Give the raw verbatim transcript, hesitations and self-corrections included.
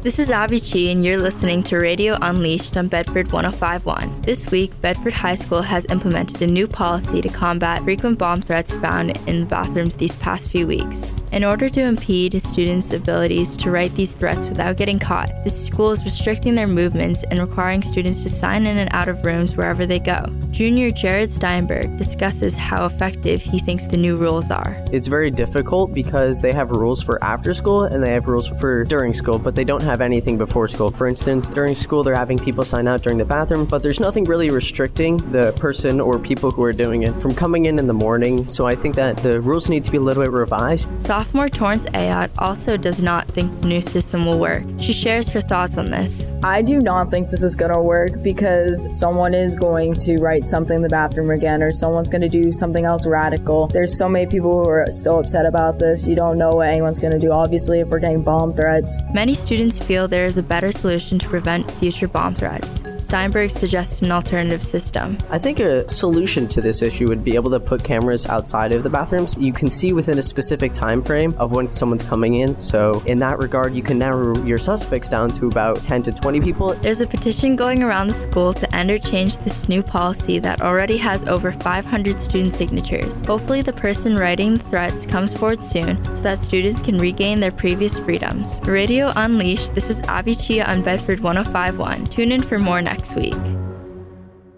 This is Abby Chi, and you're listening to Radio Unleashed on Bedford one oh five point one. This week, Bedford High School has implemented a new policy to combat frequent bomb threats found in bathrooms these past few weeks. In order to impede students' abilities to write these threats without getting caught, the school is restricting their movements and requiring students to sign in and out of rooms wherever they go. Junior Jared Steinberg discusses how effective he thinks the new rules are. It's very difficult because they have rules for after school and they have rules for during school, but they don't have anything before school. For instance, during school, they're having people sign out during the bathroom, but there's nothing really restricting the person or people who are doing it from coming in in the morning. So I think that the rules need to be a little bit revised. Sophomore Torrance Ayotte also does not think the new system will work. She shares her thoughts on this. I do not think this is going to work because someone is going to write something in the bathroom again, or someone's going to do something else radical. There's so many people who are so upset about this. You don't know what anyone's going to do, obviously, if we're getting bomb threats. Many students feel there is a better solution to prevent future bomb threats. Steinberg suggests an alternative system. I think a solution to this issue would be able to put cameras outside of the bathrooms. You can see within a specific time frame of when someone's coming in. So in that regard, you can narrow your suspects down to about ten to twenty people. There's a petition going around the school to end or change this new policy that already has over five hundred student signatures. Hopefully the person writing the threats comes forward soon so that students can regain their previous freedoms. For Radio Unleashed, this is Abby Chia on Bedford one oh five point one. Tune in for more next week.